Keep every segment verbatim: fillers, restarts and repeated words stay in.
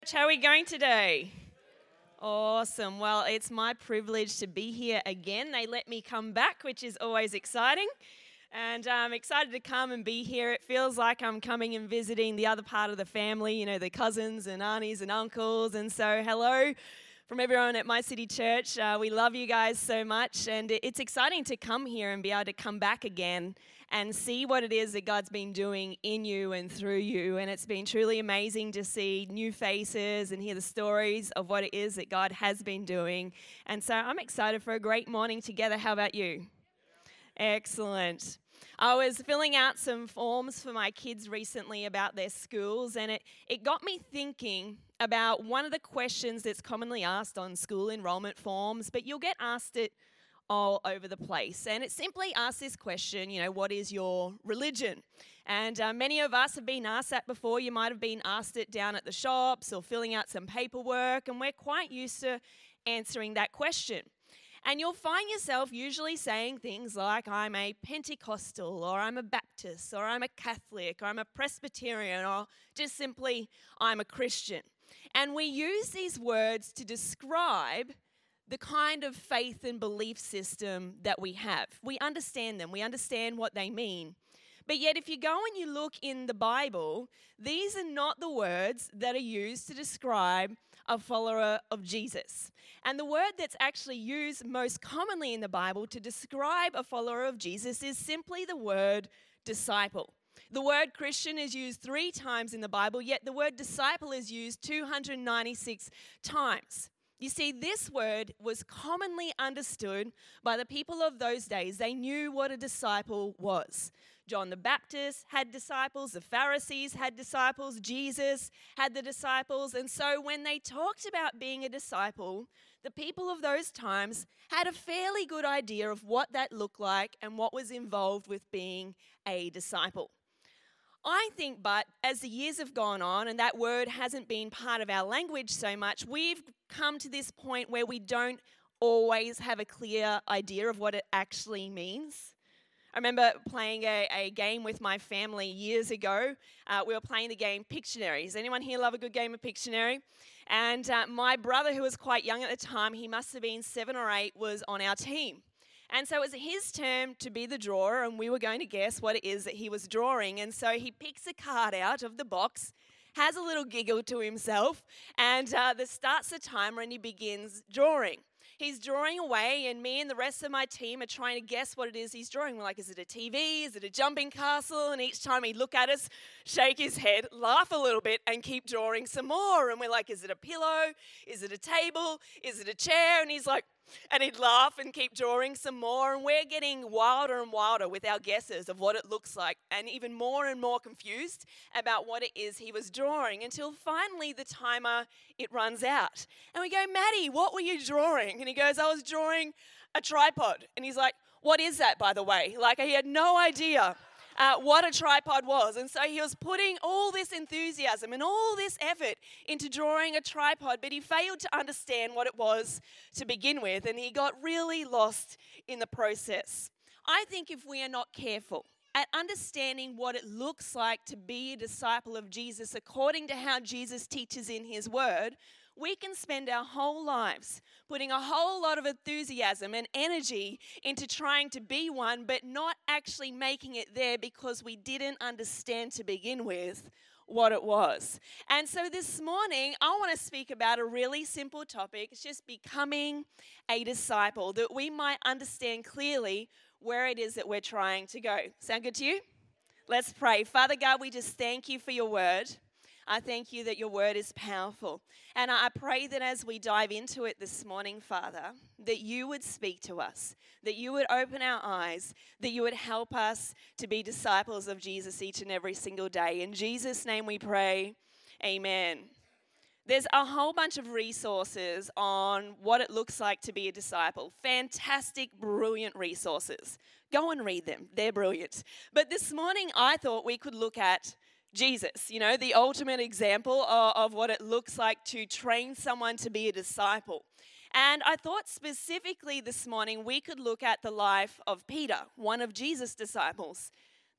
How are we going today? Awesome. Well, it's my privilege to be here again. They let me come back, which is always exciting. And I'm excited to come and be here. It feels like I'm coming and visiting the other part of the family, you know, the cousins and aunties and uncles. And so, hello from everyone at My City Church. Uh, we love you guys so much. And it's exciting to come here and be able to come back again and see what it is that God's been doing in you and through you. And it's been truly amazing to see new faces and hear the stories of what it is that God has been doing. And so I'm excited for a great morning together. How about you? Excellent. I was filling out some forms for my kids recently about their schools, and it, it got me thinking about one of the questions that's commonly asked on school enrollment forms, but you'll get asked it all over the place. And it simply asks this question, you know, what is your religion? And uh, many of us have been asked that before. You might have been asked it down at the shops or filling out some paperwork, and we're quite used to answering that question. And you'll find yourself usually saying things like, I'm a Pentecostal, or I'm a Baptist, or I'm a Catholic, or I'm a Presbyterian, or just simply, I'm a Christian. And we use these words to describe the kind of faith and belief system that we have. We understand them. We understand what they mean. But yet, if you go and you look in the Bible, these are not the words that are used to describe a follower of Jesus. And the word that's actually used most commonly in the Bible to describe a follower of Jesus is simply the word disciple. The word Christian is used three times in the Bible, yet the word disciple is used two hundred ninety-six times. You see, this word was commonly understood by the people of those days. They knew what a disciple was. John the Baptist had disciples, the Pharisees had disciples, Jesus had the disciples. And so when they talked about being a disciple, the people of those times had a fairly good idea of what that looked like and what was involved with being a disciple. I think, but as the years have gone on and that word hasn't been part of our language so much, we've come to this point where we don't always have a clear idea of what it actually means. I remember playing a, a game with my family years ago. Uh, we were playing the game Pictionary. Does anyone here love a good game of Pictionary? And uh, my brother, who was quite young at the time, he must have been seven or eight, was on our team. And so it was his turn to be the drawer, and we were going to guess what it is that he was drawing. And so he picks a card out of the box, has a little giggle to himself, and uh, this starts the timer, and he begins drawing. He's drawing away, and me and the rest of my team are trying to guess what it is he's drawing. We're like, is it a T V? Is it a jumping castle? And each time he'd look at us, shake his head, laugh a little bit, and keep drawing some more. And we're like, is it a pillow? Is it a table? Is it a chair? And he's like, and he'd laugh and keep drawing some more. And we're getting wilder and wilder with our guesses of what it looks like, and even more and more confused about what it is he was drawing, until finally the timer, it runs out. And we go, Maddie, what were you drawing? And he goes, I was drawing a tripod. And he's like, what is that, by the way? Like, he had no idea Uh, what a tripod was. And so he was putting all this enthusiasm and all this effort into drawing a tripod, but he failed to understand what it was to begin with, and he got really lost in the process. I think if we are not careful at understanding what it looks like to be a disciple of Jesus according to how Jesus teaches in his word, we can spend our whole lives putting a whole lot of enthusiasm and energy into trying to be one, but not actually making it there because we didn't understand to begin with what it was. And so this morning, I want to speak about a really simple topic. It's just becoming a disciple, that we might understand clearly where it is that we're trying to go. Sound good to you? Let's pray. Father God, we just thank you for your word. I thank you that your word is powerful. And I pray that as we dive into it this morning, Father, that you would speak to us, that you would open our eyes, that you would help us to be disciples of Jesus each and every single day. In Jesus' name we pray, amen. There's a whole bunch of resources on what it looks like to be a disciple. Fantastic, brilliant resources. Go and read them. They're brilliant. But this morning I thought we could look at Jesus, you know, the ultimate example of, of what it looks like to train someone to be a disciple. And I thought specifically this morning we could look at the life of Peter, one of Jesus' disciples.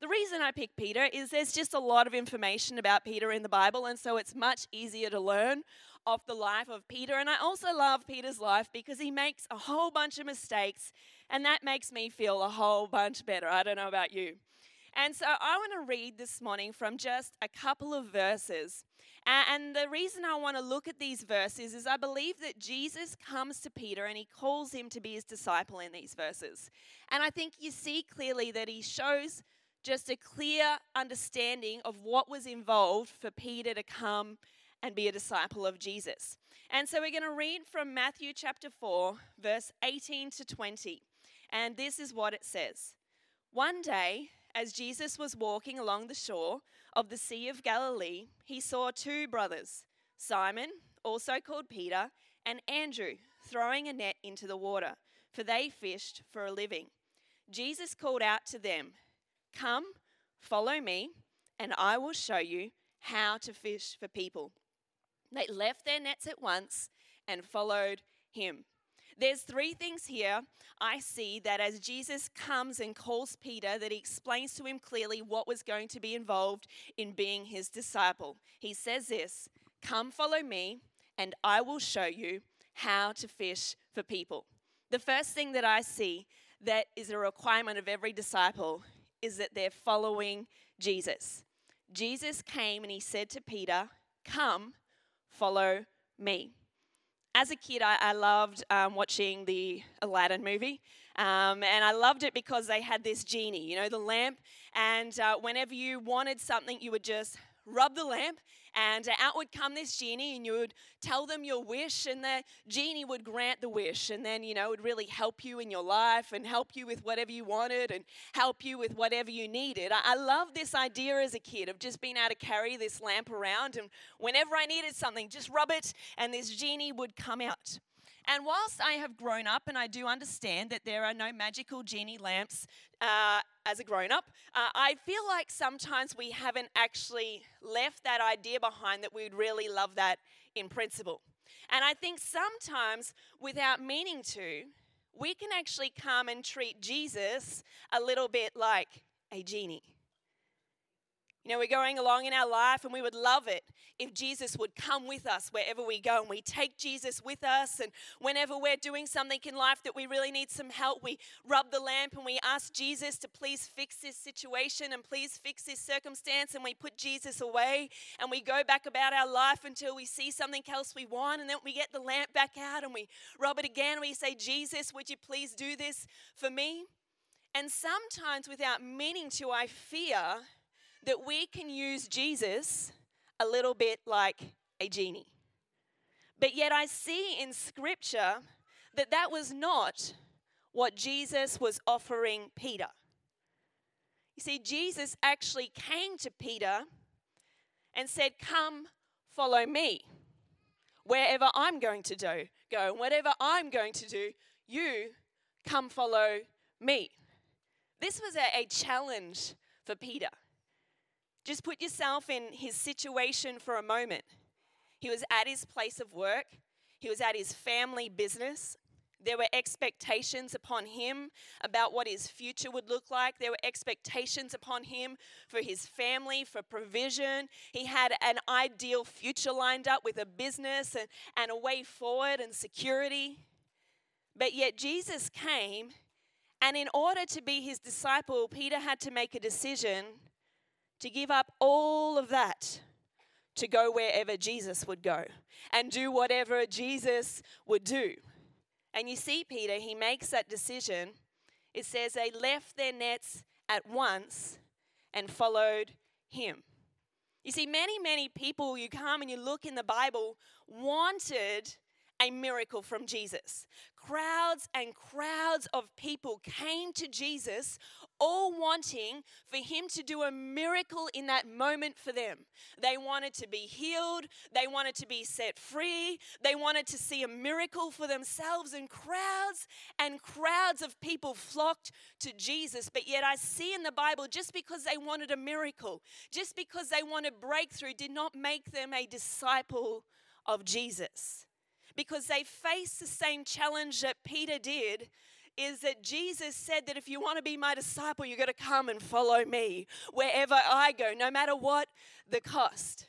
The reason I picked Peter is there's just a lot of information about Peter in the Bible, and so it's much easier to learn off the life of Peter. And I also love Peter's life because he makes a whole bunch of mistakes, and that makes me feel a whole bunch better. I don't know about you. And so I want to read this morning from just a couple of verses. And the reason I want to look at these verses is I believe that Jesus comes to Peter and he calls him to be his disciple in these verses. And I think you see clearly that he shows just a clear understanding of what was involved for Peter to come and be a disciple of Jesus. And so we're going to read from Matthew chapter four, verse eighteen to twenty. And this is what it says. One day, as Jesus was walking along the shore of the Sea of Galilee, he saw two brothers, Simon, also called Peter, and Andrew, throwing a net into the water, for they fished for a living. Jesus called out to them, "Come, follow me, and I will show you how to fish for people." They left their nets at once and followed him. There's three things here I see that as Jesus comes and calls Peter, that he explains to him clearly what was going to be involved in being his disciple. He says this, "Come follow me, and I will show you how to fish for people." The first thing that I see that is a requirement of every disciple is that they're following Jesus. Jesus came and he said to Peter, "Come, follow me." As a kid, I, I loved um, watching the Aladdin movie, um, and I loved it because they had this genie, you know, the lamp, and uh, whenever you wanted something, you would just rub the lamp, and out would come this genie, and you would tell them your wish, and the genie would grant the wish, and then, you know, it would really help you in your life, and help you with whatever you wanted, and help you with whatever you needed. I, I loved this idea as a kid of just being able to carry this lamp around, and whenever I needed something, just rub it, and this genie would come out. And whilst I have grown up and I do understand that there are no magical genie lamps uh, as a grown-up, uh, I feel like sometimes we haven't actually left that idea behind that we would really love that in principle. And I think sometimes, without meaning to, we can actually come and treat Jesus a little bit like a genie. You know, we're going along in our life and we would love it if Jesus would come with us wherever we go, and we take Jesus with us, and whenever we're doing something in life that we really need some help, we rub the lamp and we ask Jesus to please fix this situation and please fix this circumstance, and we put Jesus away and we go back about our life until we see something else we want, and then we get the lamp back out and we rub it again and we say, "Jesus, would you please do this for me?" And sometimes without meaning to, I fear that we can use Jesus a little bit like a genie. But yet I see in Scripture that that was not what Jesus was offering Peter. You see, Jesus actually came to Peter and said, "Come, follow me. Wherever I'm going to do, go, and whatever I'm going to do, you come follow me." This was a, a challenge for Peter. Just put yourself in his situation for a moment. He was at his place of work. He was at his family business. There were expectations upon him about what his future would look like. There were expectations upon him for his family, for provision. He had an ideal future lined up with a business and, and a way forward and security. But yet Jesus came, and in order to be his disciple, Peter had to make a decision to give up all of that to go wherever Jesus would go and do whatever Jesus would do. And you see, Peter, he makes that decision. It says they left their nets at once and followed him. You see, many, many people, you come and you look in the Bible, wanted a miracle from Jesus. Crowds and crowds of people came to Jesus, all wanting for him to do a miracle in that moment for them. They wanted to be healed. They wanted to be set free. They wanted to see a miracle for themselves, and crowds and crowds of people flocked to Jesus. But yet I see in the Bible, just because they wanted a miracle, just because they wanted breakthrough, did not make them a disciple of Jesus. Because they faced the same challenge that Peter did, is that Jesus said that if you want to be my disciple, you've got to come and follow me wherever I go, no matter what the cost.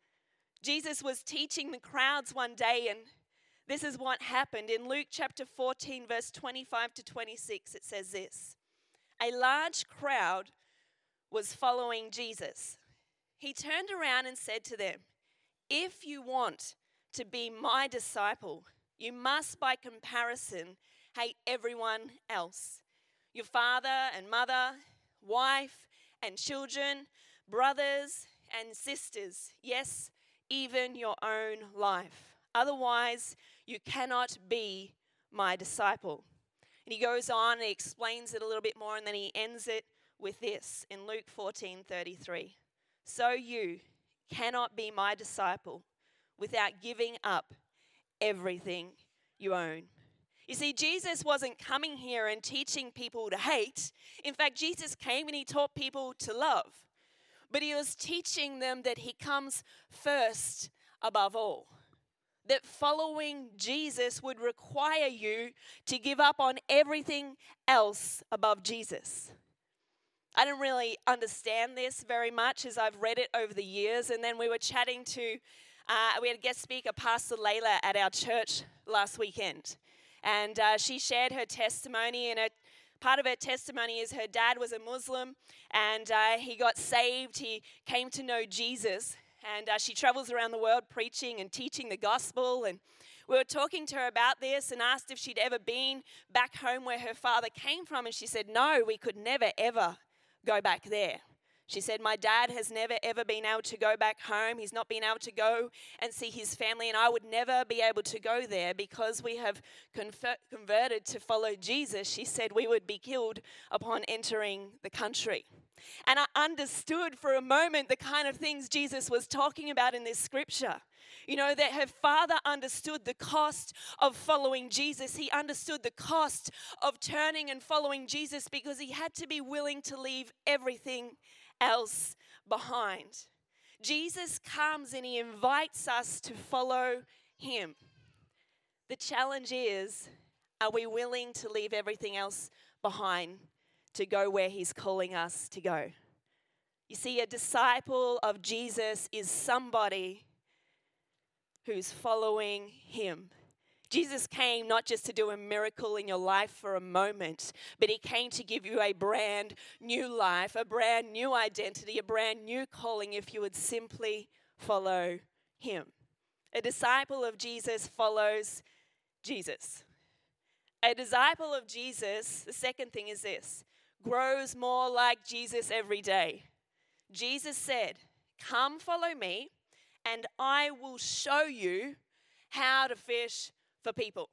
Jesus was teaching the crowds one day, and this is what happened. In Luke chapter fourteen, verse twenty-five to twenty-six, it says this: a large crowd was following Jesus. He turned around and said to them, "If you want to be my disciple, you must by comparison hate everyone else. Your father and mother, wife and children, brothers and sisters, yes, even your own life. Otherwise, you cannot be my disciple." And he goes on and he explains it a little bit more, and then he ends it with this in Luke fourteen thirty-three. "So you cannot be my disciple without giving up everything you own." You see, Jesus wasn't coming here and teaching people to hate. In fact, Jesus came and he taught people to love. But he was teaching them that he comes first above all. That following Jesus would require you to give up on everything else above Jesus. I didn't really understand this very much as I've read it over the years. And then we were chatting to, uh, we had a guest speaker, Pastor Layla, at our church last weekend. And uh, she shared her testimony, and her, part of her testimony is her dad was a Muslim, and uh, he got saved. He came to know Jesus, and uh, she travels around the world preaching and teaching the gospel. And we were talking to her about this and asked if she'd ever been back home where her father came from, and she said, "No, we could never, ever go back there." She said, "My dad has never, ever been able to go back home. He's not been able to go and see his family, and I would never be able to go there because we have conver- converted to follow Jesus." She said we would be killed upon entering the country. And I understood for a moment the kind of things Jesus was talking about in this scripture. You know, that her father understood the cost of following Jesus. He understood the cost of turning and following Jesus because he had to be willing to leave everything else behind. Jesus comes and he invites us to follow him. The challenge is, are we willing to leave everything else behind to go where he's calling us to go? You see, a disciple of Jesus is somebody who's following him. Jesus came not just to do a miracle in your life for a moment, but he came to give you a brand new life, a brand new identity, a brand new calling if you would simply follow him. A disciple of Jesus follows Jesus. A disciple of Jesus, the second thing is this, grows more like Jesus every day. Jesus said, "Come follow me, and I will show you how to fish for people."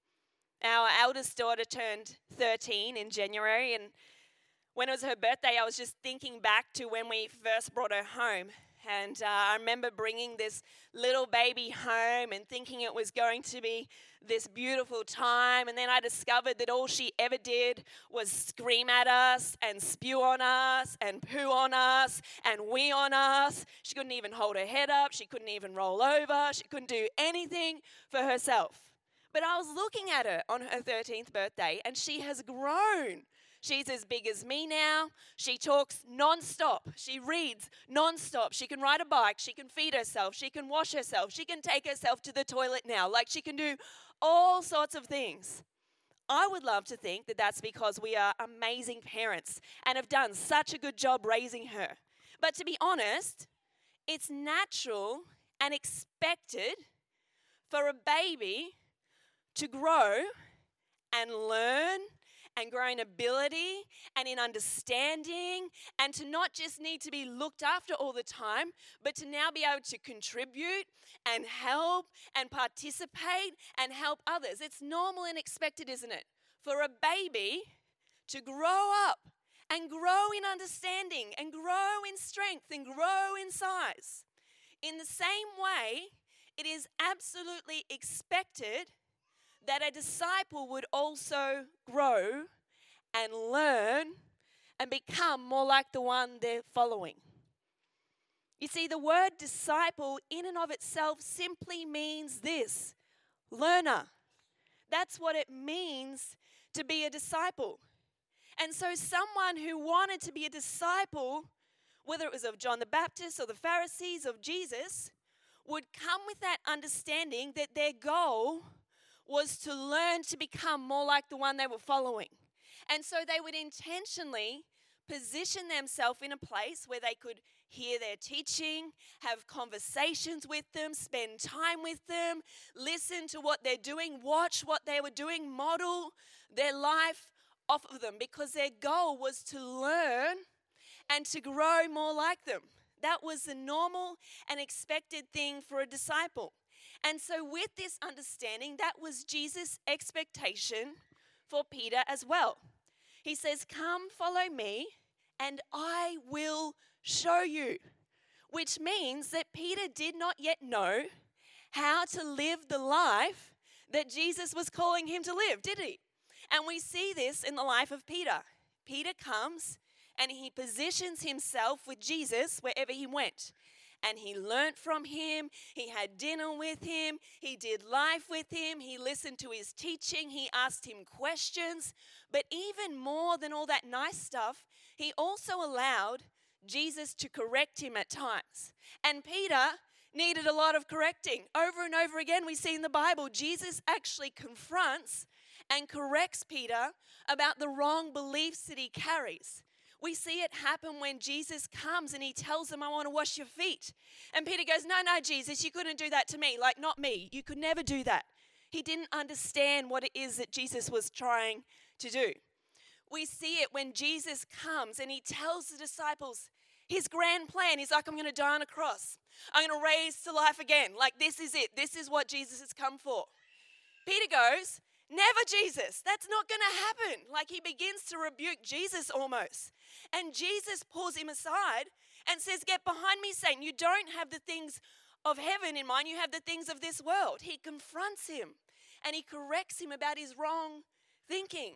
Our eldest daughter turned thirteen in January, and when it was her birthday, I was just thinking back to when we first brought her home. And uh, I remember bringing this little baby home and thinking it was going to be this beautiful time. And then I discovered that all she ever did was scream at us and spew on us and poo on us and wee on us. She couldn't even hold her head up. She couldn't even roll over. She couldn't do anything for herself. But I was looking at her on her thirteenth birthday, and she has grown. She's as big as me now. She talks non-stop. She reads non-stop. She can ride a bike. She can feed herself. She can wash herself. She can take herself to the toilet now. Like, she can do all sorts of things. I would love to think that that's because we are amazing parents and have done such a good job raising her. But to be honest, it's natural and expected for a baby to grow and learn and grow in ability and in understanding, and to not just need to be looked after all the time, but to now be able to contribute and help and participate and help others. It's normal and expected, isn't it, for a baby to grow up and grow in understanding and grow in strength and grow in size. In the same way, it is absolutely expected that a disciple would also grow and learn and become more like the one they're following. You see, the word disciple in and of itself simply means this: learner. That's what it means to be a disciple. And so someone who wanted to be a disciple, whether it was of John the Baptist or the Pharisees, of Jesus, would come with that understanding that their goal was to learn to become more like the one they were following. And so they would intentionally position themselves in a place where they could hear their teaching, have conversations with them, spend time with them, listen to what they're doing, watch what they were doing, model their life off of them, because their goal was to learn and to grow more like them. That was the normal and expected thing for a disciple. And so with this understanding, that was Jesus' expectation for Peter as well. He says, "Come, follow me, and I will show you." Which means that Peter did not yet know how to live the life that Jesus was calling him to live, did he? And we see this in the life of Peter. Peter comes and he positions himself with Jesus wherever he went. And he learnt from him, he had dinner with him, he did life with him, he listened to his teaching, he asked him questions. But even more than all that nice stuff, he also allowed Jesus to correct him at times. And Peter needed a lot of correcting. Over and over again, we see in the Bible, Jesus actually confronts and corrects Peter about the wrong beliefs that he carries. We see it happen when Jesus comes and he tells him, "I want to wash your feet." And Peter goes, "No, no, Jesus, you couldn't do that to me. Like, not me. You could never do that." He didn't understand what it is that Jesus was trying to do. We see it when Jesus comes and he tells the disciples his grand plan. He's like, "I'm going to die on a cross. I'm going to raise to life again. Like, this is it. This is what Jesus has come for." Peter goes, "Never, Jesus. That's not going to happen." Like, he begins to rebuke Jesus almost. And Jesus pulls him aside and says, "Get behind me, Satan. You don't have the things of heaven in mind. You have the things of this world." He confronts him and he corrects him about his wrong thinking.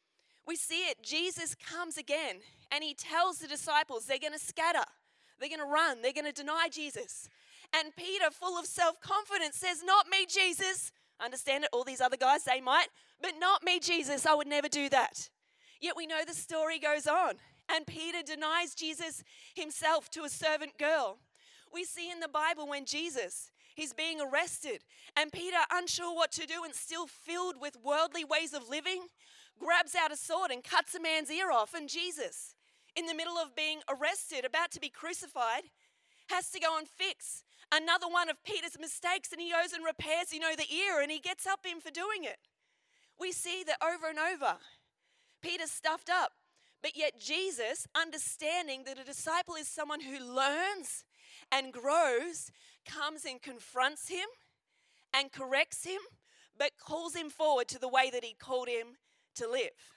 We see it. Jesus comes again and he tells the disciples they're going to scatter. They're going to run. They're going to deny Jesus. And Peter, full of self-confidence, says, "Not me, Jesus." Understand it, all these other guys, they might, but not me, Jesus. I would never do that. Yet we know the story goes on. And Peter denies Jesus himself to a servant girl. We see in the Bible when Jesus, he's being arrested, and Peter, unsure what to do and still filled with worldly ways of living, grabs out a sword and cuts a man's ear off. And Jesus, in the middle of being arrested, about to be crucified, has to go and fix another one of Peter's mistakes, and he goes and repairs, you know, the ear, and he gets up him for doing it. We see that over and over. Peter's stuffed up. But yet Jesus, understanding that a disciple is someone who learns and grows, comes and confronts him and corrects him, but calls him forward to the way that he called him to live.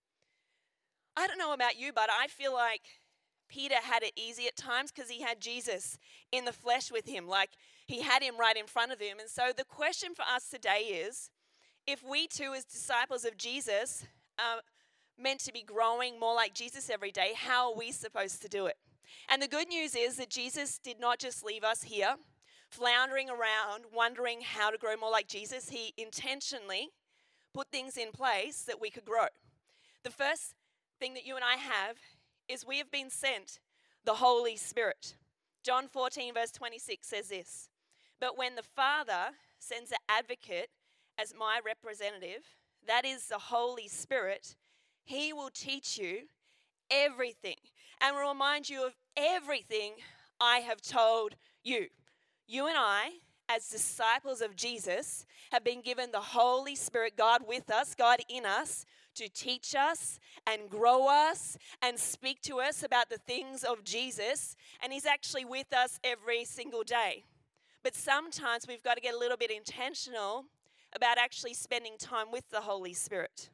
I don't know about you, but I feel like Peter had it easy at times because he had Jesus in the flesh with him. Like, he had him right in front of him. And so the question for us today is, if we too as disciples of Jesus are meant to be growing more like Jesus every day, how are we supposed to do it? And the good news is that Jesus did not just leave us here floundering around, wondering how to grow more like Jesus. He intentionally put things in place that we could grow. The first thing that you and I have is we have been sent the Holy Spirit. John fourteen verse twenty-six says this, "But when the Father sends an advocate as my representative, that is the Holy Spirit, he will teach you everything and will remind you of everything I have told you." You and I, as disciples of Jesus, have been given the Holy Spirit, God with us, God in us, to teach us and grow us and speak to us about the things of Jesus. And he's actually with us every single day. But sometimes we've got to get a little bit intentional about actually spending time with the Holy Spirit.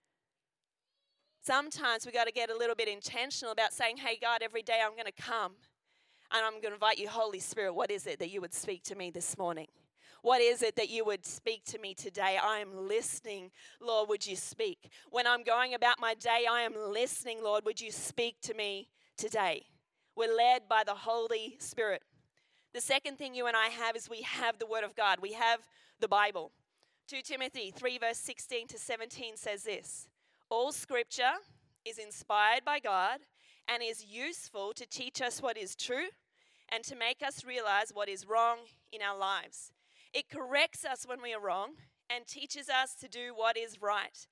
Sometimes we've got to get a little bit intentional about saying, "Hey, God, every day I'm going to come and I'm going to invite you, Holy Spirit, what is it that you would speak to me this morning? What is it that you would speak to me today? I am listening, Lord, would you speak? When I'm going about my day, I am listening, Lord, would you speak to me today?" We're led by the Holy Spirit. The second thing you and I have is we have the Word of God. We have the Bible. Second Timothy three verse sixteen to seventeen says this, All scripture is inspired by God and is useful to teach us what is true and to make us realize what is wrong in our lives. It corrects us when we are wrong and teaches us to do what is right.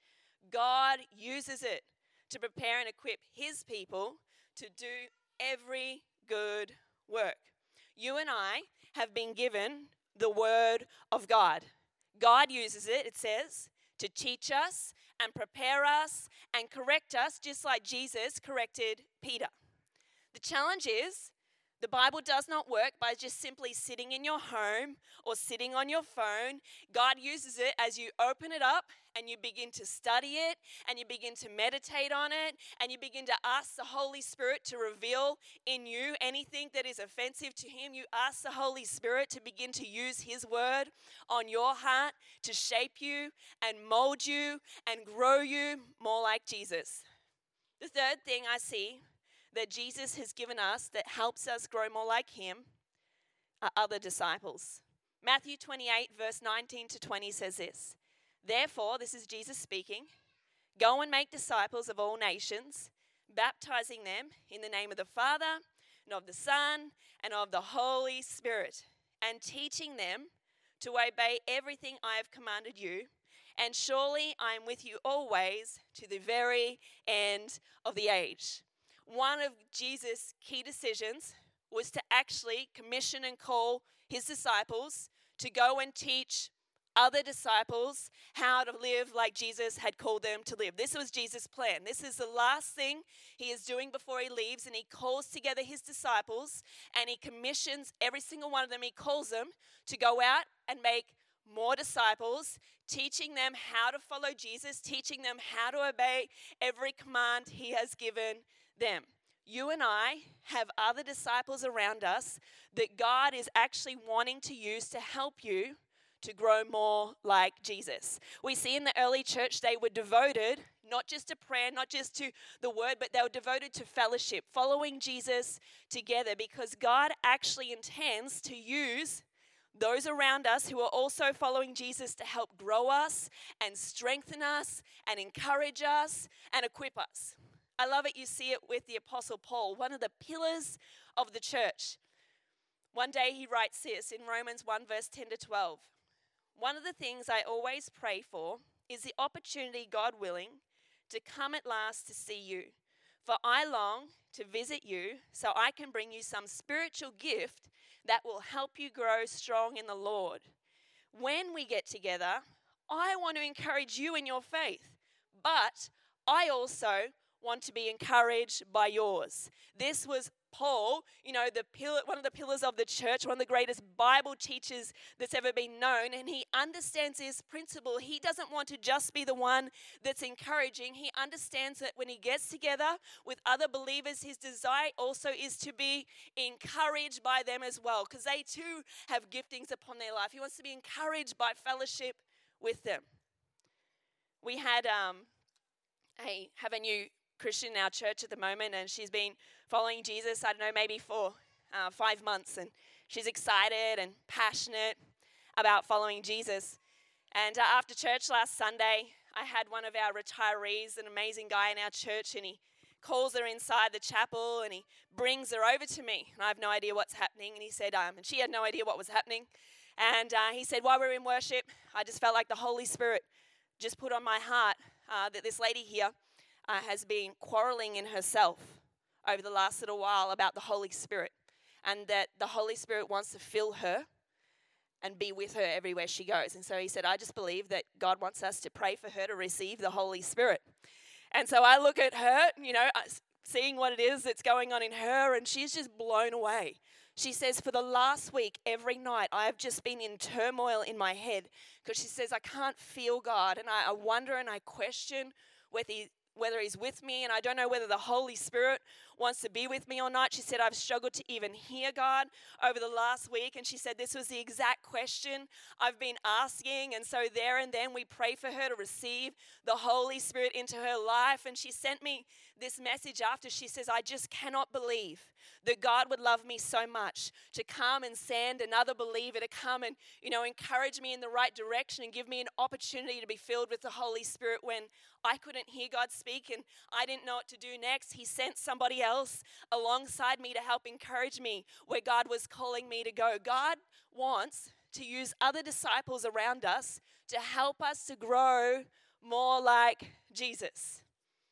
God uses it to prepare and equip his people to do every good work. You and I have been given the word of God. God uses it, it says, to teach us and prepare us and correct us, just like Jesus corrected Peter. The challenge is, the Bible does not work by just simply sitting in your home or sitting on your phone. God uses it as you open it up and you begin to study it and you begin to meditate on it and you begin to ask the Holy Spirit to reveal in you anything that is offensive to him. You ask the Holy Spirit to begin to use his word on your heart to shape you and mold you and grow you more like Jesus. The third thing I see that Jesus has given us that helps us grow more like him are other disciples. Matthew twenty-eight, verse nineteen to twenty says this, "Therefore," this is Jesus speaking, "go and make disciples of all nations, baptizing them in the name of the Father and of the Son and of the Holy Spirit, and teaching them to obey everything I have commanded you. And surely I am with you always to the very end of the age." One of Jesus' key decisions was to actually commission and call his disciples to go and teach other disciples how to live like Jesus had called them to live. This was Jesus' plan. This is the last thing he is doing before he leaves, and he calls together his disciples and he commissions every single one of them. He calls them to go out and make more disciples, teaching them how to follow Jesus, teaching them how to obey every command he has given them. You and I have other disciples around us that God is actually wanting to use to help you to grow more like Jesus. We see in the early church they were devoted not just to prayer, not just to the word, but they were devoted to fellowship, following Jesus together, because God actually intends to use those around us who are also following Jesus to help grow us and strengthen us and encourage us and equip us. I love it. You see it with the Apostle Paul, one of the pillars of the church. One day he writes this in Romans one, verse ten to twelve. "One of the things I always pray for is the opportunity, God willing, to come at last to see you. For I long to visit you so I can bring you some spiritual gift that will help you grow strong in the Lord. When we get together, I want to encourage you in your faith, but I also want to be encouraged by yours." This was Paul, you know, the pillar, one of the pillars of the church, one of the greatest Bible teachers that's ever been known, and he understands this principle. He doesn't want to just be the one that's encouraging. He understands that when he gets together with other believers, his desire also is to be encouraged by them as well, because they too have giftings upon their life. He wants to be encouraged by fellowship with them. We had um, a, have a new Christian in our church at the moment, and she's been following Jesus, I don't know, maybe for uh, five months, and she's excited and passionate about following Jesus. And uh, after church last Sunday, I had one of our retirees, an amazing guy in our church, and he calls her inside the chapel, and he brings her over to me, and I have no idea what's happening, and he said, um, and she had no idea what was happening, and uh, he said, while we were in worship, I just felt like the Holy Spirit just put on my heart uh, that this lady here Uh, has been quarreling in herself over the last little while about the Holy Spirit, and that the Holy Spirit wants to fill her and be with her everywhere she goes. And so he said, I just believe that God wants us to pray for her to receive the Holy Spirit. And so I look at her, you know, seeing what it is that's going on in her, and she's just blown away. She says, for the last week, every night, I've just been in turmoil in my head, because she says, I can't feel God, and I, I wonder and I question whether he, whether he's with me, and I don't know whether the Holy Spirit wants to be with me or not. She said, I've struggled to even hear God over the last week. And she said this was the exact question I've been asking. And so there and then we pray for her to receive the Holy Spirit into her life. And she sent me this message after. She says, I just cannot believe that God would love me so much to come and send another believer to come and, you know, encourage me in the right direction and give me an opportunity to be filled with the Holy Spirit when I couldn't hear God speak and I didn't know what to do next. He sent somebody else alongside me to help encourage me where God was calling me to go. God wants to use other disciples around us to help us to grow more like Jesus.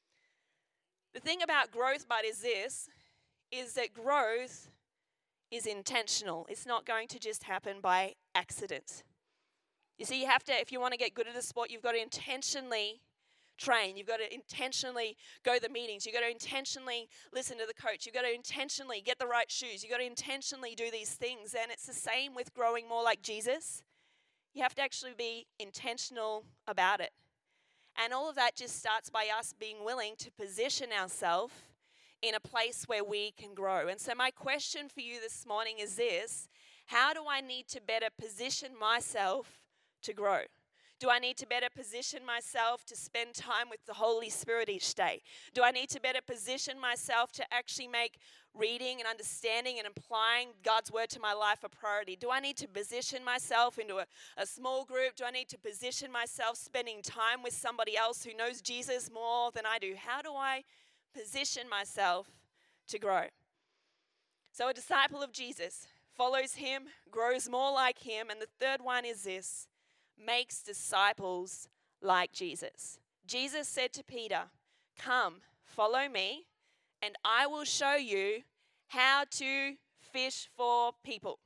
The thing about growth, bud, is this, is that growth is intentional. It's not going to just happen by accident. You see, you have to, if you want to get good at a sport, you've got to intentionally train. You've got to intentionally go to the meetings. You've got to intentionally listen to the coach. You've got to intentionally get the right shoes. You've got to intentionally do these things. And it's the same with growing more like Jesus. You have to actually be intentional about it. And all of that just starts by us being willing to position ourselves in a place where we can grow. And so my question for you this morning is this: how do I need to better position myself to grow? Do I need to better position myself to spend time with the Holy Spirit each day? Do I need to better position myself to actually make reading and understanding and applying God's word to my life a priority? Do I need to position myself into a, a small group? Do I need to position myself spending time with somebody else who knows Jesus more than I do? How do I position myself to grow? So a disciple of Jesus follows him, grows more like him. And the third one is this: makes disciples like Jesus. Jesus said to Peter, come, follow me, and I will show you how to fish for people.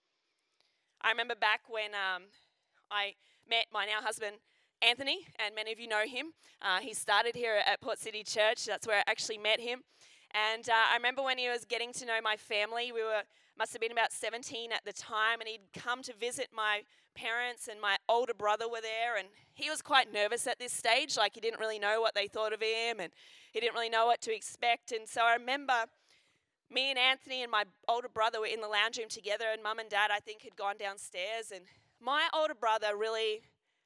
I remember back when um, I met my now husband, Anthony, and many of you know him. Uh, he started here at Port City Church. That's where I actually met him. And uh, I remember when he was getting to know my family, we were must have been about seventeen at the time, and he'd come to visit my parents, and my older brother were there, and he was quite nervous at this stage, like he didn't really know what they thought of him, and he didn't really know what to expect. And so I remember me and Anthony and my older brother were in the lounge room together, and Mum and Dad, I think, had gone downstairs, and my older brother really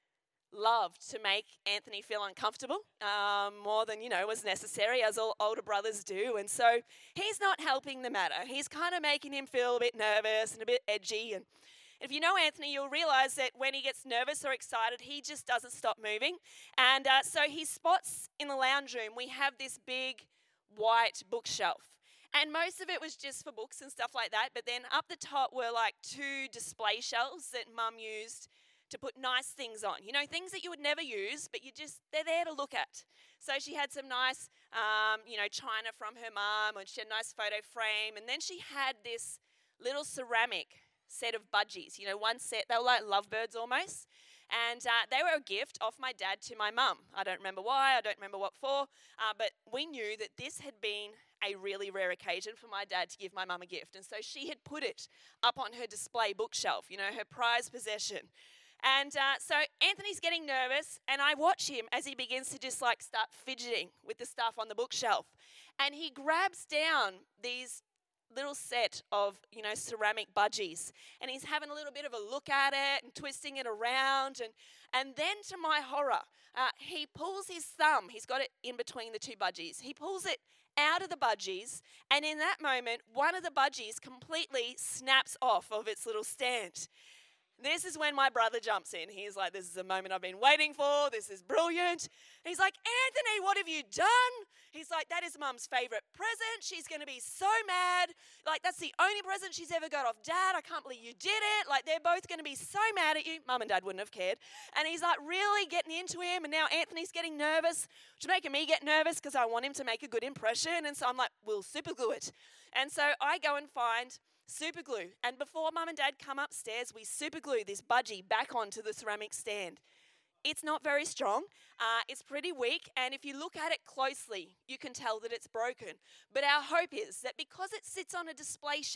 loved to make Anthony feel uncomfortable, um, more than, you know, was necessary, as all older brothers do. And so he's not helping the matter. He's kind of making him feel a bit nervous and a bit edgy. And if you know Anthony, you'll realize that when he gets nervous or excited, he just doesn't stop moving. And uh, so he spots in the lounge room, we have this big white bookshelf. And most of it was just for books and stuff like that. But then up the top were like two display shelves that Mum used to put nice things on. You know, things that you would never use, but you just, they're there to look at. So she had some nice, um, you know, china from her mum, and she had a nice photo frame. And then she had this little ceramic set of budgies. You know, one set, they were like lovebirds almost. And uh, they were a gift off my dad to my mum. I don't remember why, I don't remember what for, uh, but we knew that this had been a really rare occasion for my dad to give my mum a gift. And so she had put it up on her display bookshelf, you know, her prized possession. And uh, so Anthony's getting nervous, and I watch him as he begins to just like start fidgeting with the stuff on the bookshelf. And he grabs down these little set of, you know, ceramic budgies, and he's having a little bit of a look at it and twisting it around. And, and then to my horror, uh, he pulls his thumb. He's got it in between the two budgies. He pulls it out of the budgies, and in that moment, one of the budgies completely snaps off of its little stand. This is when my brother jumps in. He's like, this is a moment I've been waiting for. This is brilliant. He's like, Anthony, what have you done? He's like, that is Mum's favorite present. She's going to be so mad. Like, that's the only present she's ever got off Dad. I can't believe you did it. Like, they're both going to be so mad at you. Mum and Dad wouldn't have cared. And he's like really getting into him. And now Anthony's getting nervous, which is making me get nervous because I want him to make a good impression. And so I'm like, we'll super glue it. And so I go and find super glue. And before Mum and Dad come upstairs, we super glue this budgie back onto the ceramic stand. It's not very strong. Uh, it's pretty weak. And if you look at it closely, you can tell that it's broken. But our hope is that because it sits on a display shelf,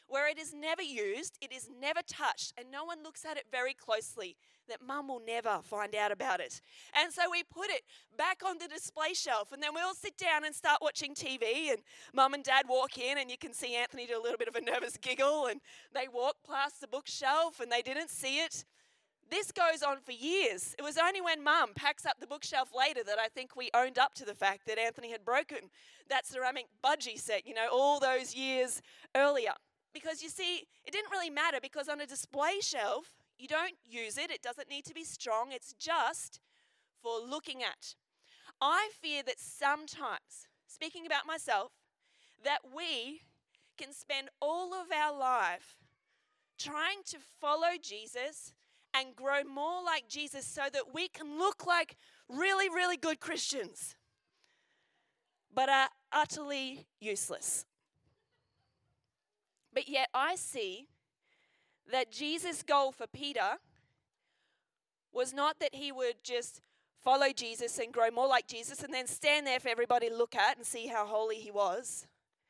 where it is never used, it is never touched, and no one looks at it very closely, that mum will never find out about it. And so we put it back on the display shelf, and then we all sit down and start watching T V, and mum and dad walk in, and you can see Anthony do a little bit of a nervous giggle, and they walk past the bookshelf, and they didn't see it. This goes on for years. It was only when mum packs up the bookshelf later that I think we owned up to the fact that Anthony had broken that ceramic budgie set, you know, all those years earlier. Because you see, it didn't really matter, because on a display shelf, you don't use it. It doesn't need to be strong. It's just for looking at. I fear that sometimes, speaking about myself, that we can spend all of our life trying to follow Jesus and grow more like Jesus so that we can look like really, really good Christians, but are utterly useless. But yet I see that Jesus' goal for Peter was not that he would just follow Jesus and grow more like Jesus and then stand there for everybody to look at and see how holy he was.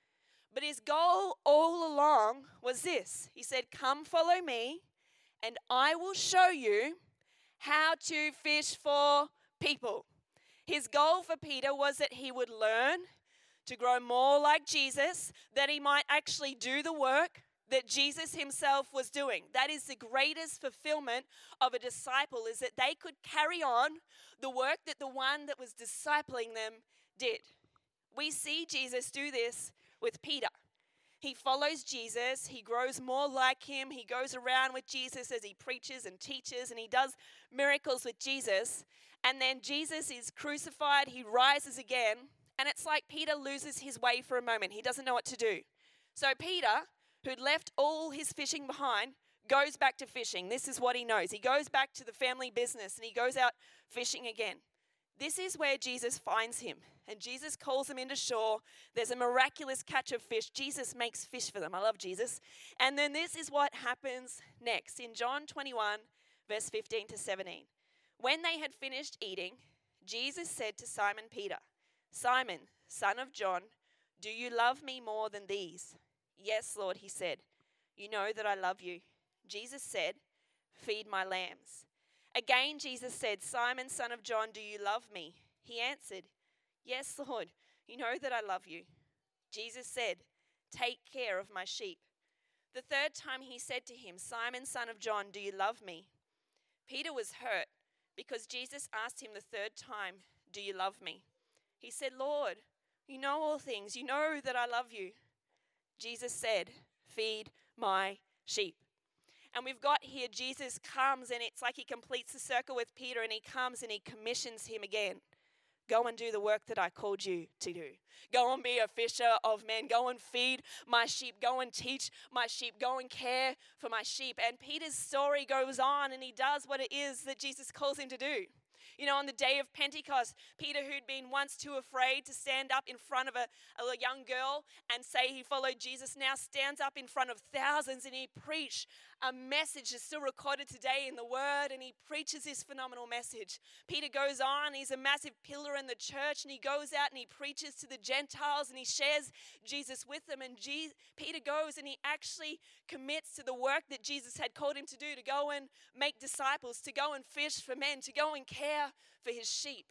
But his goal all along was this. He said, "Come follow me, and I will show you how to fish for people." His goal for Peter was that he would learn to grow more like Jesus, that he might actually do the work that Jesus himself was doing. That is the greatest fulfillment of a disciple, is that they could carry on the work that the one that was discipling them did. We see Jesus do this with Peter. He follows Jesus, he grows more like him, he goes around with Jesus as he preaches and teaches, and he does miracles with Jesus. And then Jesus is crucified, he rises again, and it's like Peter loses his way for a moment. He doesn't know what to do. So Peter, who'd left all his fishing behind, goes back to fishing. This is what he knows. He goes back to the family business and he goes out fishing again. This is where Jesus finds him, and Jesus calls him into shore. There's a miraculous catch of fish. Jesus makes fish for them. I love Jesus. And then this is what happens next in John twenty-one, verse fifteen to seventeen. When they had finished eating, Jesus said to Simon Peter, "Simon, son of John, do you love me more than these?" "Yes, Lord," he said. "You know that I love you." Jesus said, "Feed my lambs." Again, Jesus said, "Simon, son of John, do you love me?" He answered, "Yes, Lord, you know that I love you." Jesus said, "Take care of my sheep." The third time he said to him, "Simon, son of John, do you love me?" Peter was hurt because Jesus asked him the third time, "Do you love me?" He said, "Lord, you know all things. You know that I love you." Jesus said, "Feed my sheep." And we've got here, Jesus comes, and it's like he completes the circle with Peter, and he comes and he commissions him again. Go and do the work that I called you to do. Go and be a fisher of men. Go and feed my sheep. Go and teach my sheep. Go and care for my sheep. And Peter's story goes on, and he does what it is that Jesus calls him to do. You know, on the day of Pentecost, Peter, who'd been once too afraid to stand up in front of a, a young girl and say he followed Jesus, now stands up in front of thousands and he preached a message that's still recorded today in the Word, and he preaches this phenomenal message. Peter goes on, he's a massive pillar in the church, and he goes out and he preaches to the Gentiles and he shares Jesus with them. And Je- Peter goes and he actually commits to the work that Jesus had called him to do, to go and make disciples, to go and fish for men, to go and care for his sheep.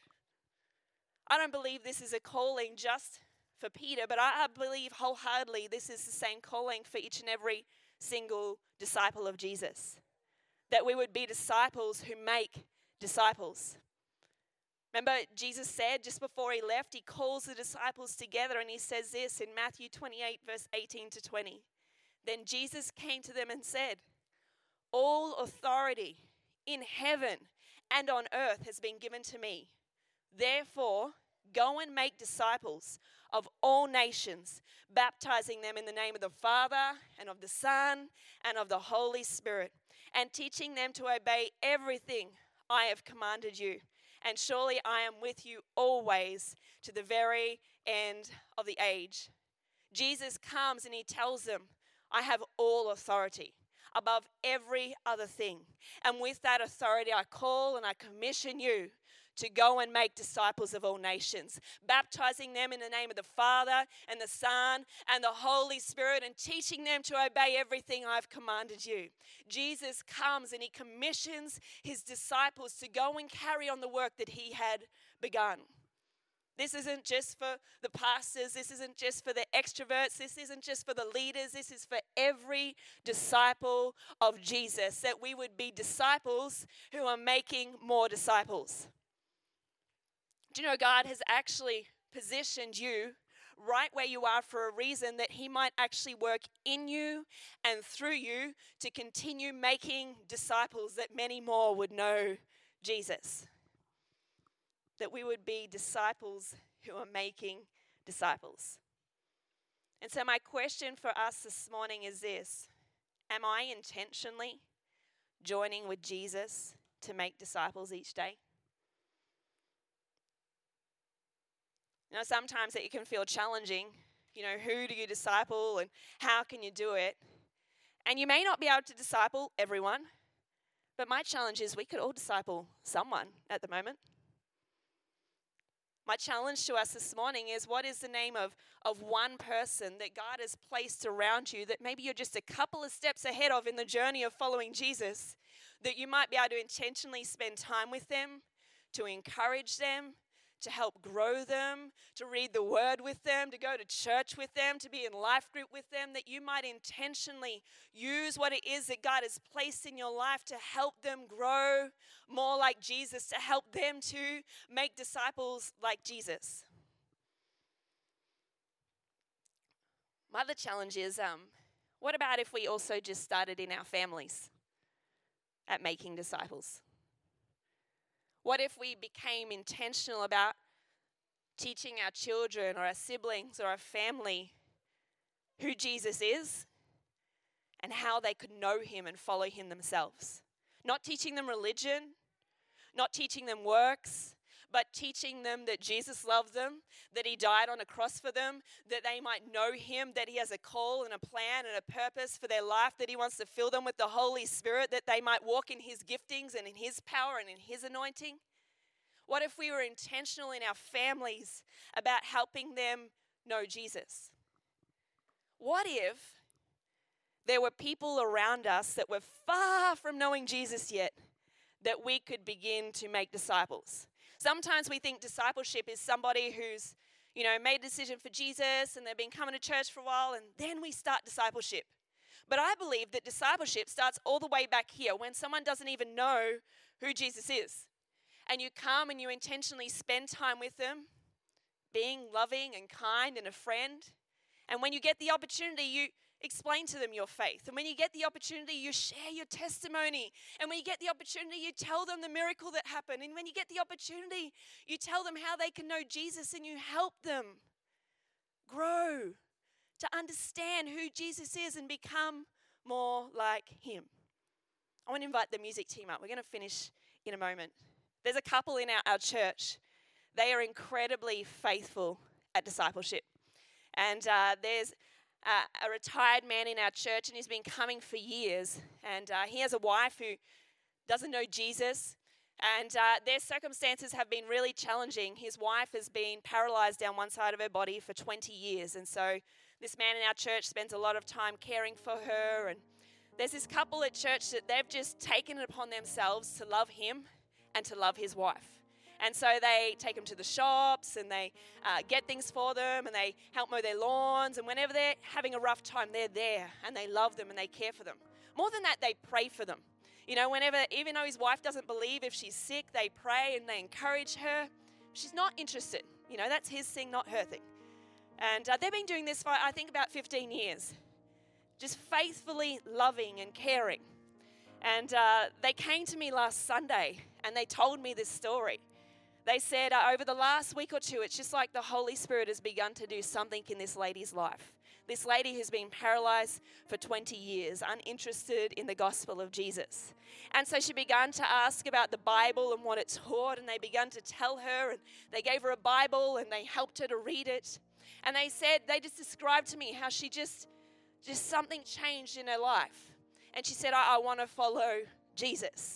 I don't believe this is a calling just for Peter, but I believe wholeheartedly this is the same calling for each and every single disciple of Jesus. That we would be disciples who make disciples. Remember, Jesus said just before he left, he calls the disciples together and he says this in Matthew twenty-eight, verse eighteen to twenty. Then Jesus came to them and said, "All authority in heaven and on earth has been given to me. Therefore, go and make disciples of all nations, baptizing them in the name of the Father and of the Son and of the Holy Spirit, and teaching them to obey everything I have commanded you. And surely I am with you always to the very end of the age." Jesus comes and he tells them, "I have all authority above every other thing. And with that authority, I call and I commission you to go and make disciples of all nations, baptizing them in the name of the Father and the Son and the Holy Spirit, and teaching them to obey everything I've commanded you. Jesus comes and he commissions his disciples to go and carry on the work that he had begun. This isn't just for the pastors. This isn't just for the extroverts. This isn't just for the leaders. This is for every disciple of Jesus, that we would be disciples who are making more disciples. Do you know God has actually positioned you right where you are for a reason, that he might actually work in you and through you to continue making disciples, that many more would know Jesus. That we would be disciples who are making disciples. And so my question for us this morning is this: am I intentionally joining with Jesus to make disciples each day? You know, sometimes it can feel challenging. You know, who do you disciple and how can you do it? And you may not be able to disciple everyone, but my challenge is we could all disciple someone at the moment. My challenge to us this morning is, what is the name of, of one person that God has placed around you that maybe you're just a couple of steps ahead of in the journey of following Jesus, that you might be able to intentionally spend time with them, to encourage them, to help grow them, to read the word with them, to go to church with them, to be in life group with them, that you might intentionally use what it is that God has placed in your life to help them grow more like Jesus, to help them to make disciples like Jesus. My other challenge is, um, what about if we also just started in our families at making disciples? What if we became intentional about teaching our children or our siblings or our family who Jesus is and how they could know him and follow him themselves? Not teaching them religion, not teaching them works, but teaching them that Jesus loved them, that he died on a cross for them, that they might know him, that he has a call and a plan and a purpose for their life, that he wants to fill them with the Holy Spirit, that they might walk in his giftings and in his power and in his anointing. What if we were intentional in our families about helping them know Jesus? What if there were people around us that were far from knowing Jesus yet, that we could begin to make disciples? Sometimes we think discipleship is somebody who's, you know, made a decision for Jesus and they've been coming to church for a while and then we start discipleship. But I believe that discipleship starts all the way back here when someone doesn't even know who Jesus is. And you come and you intentionally spend time with them, being loving and kind and a friend. And when you get the opportunity, you explain to them your faith. And when you get the opportunity, you share your testimony. And when you get the opportunity, you tell them the miracle that happened. And when you get the opportunity, you tell them how they can know Jesus, and you help them grow to understand who Jesus is and become more like him. I want to invite the music team up. We're going to finish in a moment. There's a couple in our, our church. They are incredibly faithful at discipleship. And uh, there's Uh, a retired man in our church, and he's been coming for years. And uh, he has a wife who doesn't know Jesus, and uh, their circumstances have been really challenging. His wife has been paralyzed down one side of her body for twenty years, and so this man in our church spends a lot of time caring for her. And there's this couple at church that they've just taken it upon themselves to love him and to love his wife. And so they take them to the shops and they uh, get things for them and they help mow their lawns. And whenever they're having a rough time, they're there and they love them and they care for them. More than that, they pray for them. You know, whenever, even though his wife doesn't believe if she's sick, they pray and they encourage her. She's not interested. You know, that's his thing, not her thing. And uh, they've been doing this for, I think, about fifteen years. Just faithfully loving and caring. And uh, they came to me last Sunday and they told me this story. They said uh, over the last week or two, it's just like the Holy Spirit has begun to do something in this lady's life. This lady who's been paralyzed for twenty years, uninterested in the gospel of Jesus. And so she began to ask about the Bible and what it taught, and they began to tell her, and they gave her a Bible, and they helped her to read it. And they said, they just described to me how she just, just something changed in her life. And she said, I, I want to follow Jesus.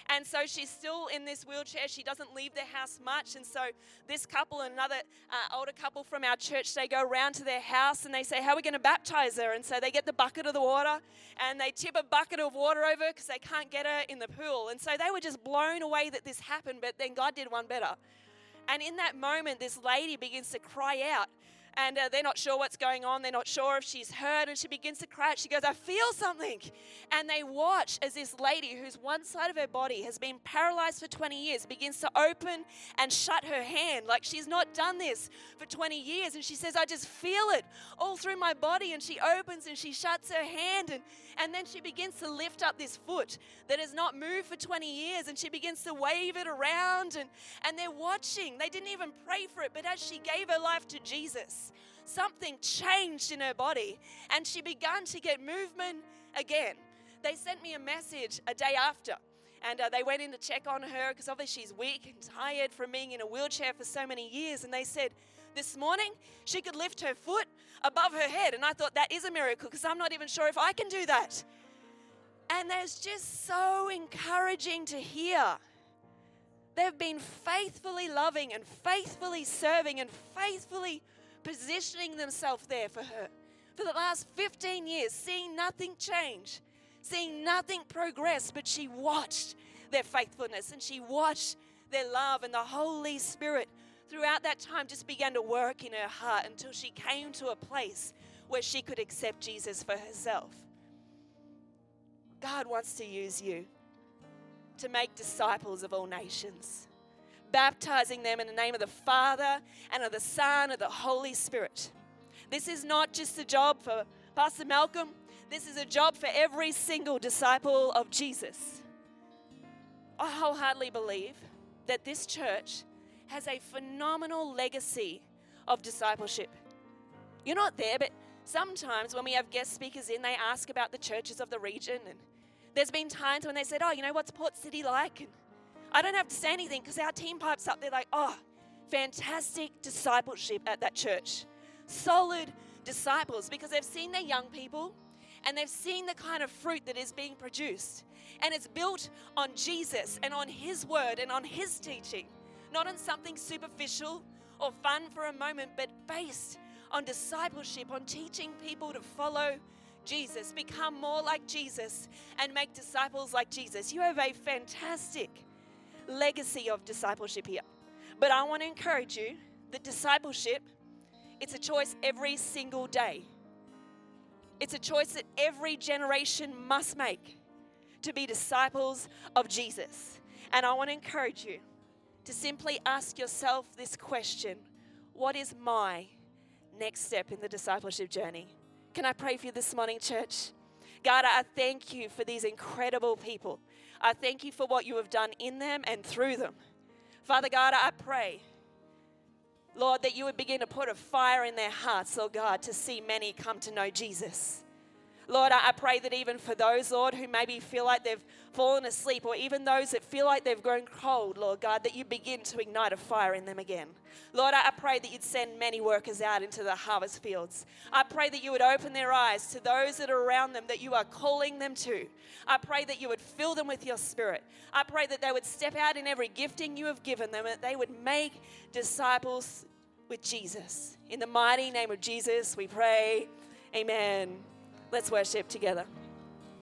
And so she's still in this wheelchair. She doesn't leave the house much. And so this couple and another uh, older couple from our church, they go around to their house and they say, how are we going to baptize her? And so they get the bucket of the water and they tip a bucket of water over because they can't get her in the pool. And so they were just blown away that this happened, but then God did one better. And in that moment, this lady begins to cry out. And uh, they're not sure what's going on. They're not sure if she's hurt. And she begins to cry. She goes, I feel something. And they watch as this lady, whose one side of her body has been paralyzed for twenty years, begins to open and shut her hand. Like she's not done this for twenty years. And she says, I just feel it all through my body. And she opens and she shuts her hand. And, and then she begins to lift up this foot that has not moved for twenty years. And she begins to wave it around. And, and they're watching. They didn't even pray for it. But as she gave her life to Jesus, something changed in her body and she began to get movement again. They sent me a message a day after and uh, they went in to check on her because obviously she's weak and tired from being in a wheelchair for so many years. And they said this morning she could lift her foot above her head. And I thought that is a miracle because I'm not even sure if I can do that. And it's just so encouraging to hear. They've been faithfully loving and faithfully serving and faithfully positioning themselves there for her for the last fifteen years, seeing nothing change, seeing nothing progress, but she watched their faithfulness and she watched their love, and the Holy Spirit throughout that time just began to work in her heart until she came to a place where she could accept Jesus for herself. God wants to use you to make disciples of all nations, baptizing them in the name of the Father and of the Son and of the Holy Spirit. This is not just a job for Pastor Malcolm. This is a job for every single disciple of Jesus. I wholeheartedly believe that this church has a phenomenal legacy of discipleship. You're not there, but sometimes when we have guest speakers in, they ask about the churches of the region. And there's been times when they said, oh, you know, what's Port City like? And I don't have to say anything because our team pipes up. They're like, oh, fantastic discipleship at that church. Solid disciples, because they've seen their young people and they've seen the kind of fruit that is being produced. And it's built on Jesus and on His word and on His teaching, not on something superficial or fun for a moment, but based on discipleship, on teaching people to follow Jesus, become more like Jesus and make disciples like Jesus. You have a fantastic legacy of discipleship here. But I want to encourage you that discipleship, it's a choice every single day. It's a choice that every generation must make to be disciples of Jesus. And I want to encourage you to simply ask yourself this question: what is my next step in the discipleship journey? Can I pray for you this morning, church? God, I thank you for these incredible people. I thank you for what you have done in them and through them. Father God, I pray, Lord, that you would begin to put a fire in their hearts, Lord God, to see many come to know Jesus. Lord, I pray that even for those, Lord, who maybe feel like they've fallen asleep, or even those that feel like they've grown cold, Lord God, that you begin to ignite a fire in them again. Lord, I pray that you'd send many workers out into the harvest fields. I pray that you would open their eyes to those that are around them that you are calling them to. I pray that you would fill them with your Spirit. I pray that they would step out in every gifting you have given them, and that they would make disciples with Jesus. In the mighty name of Jesus, we pray. Amen. Let's worship together.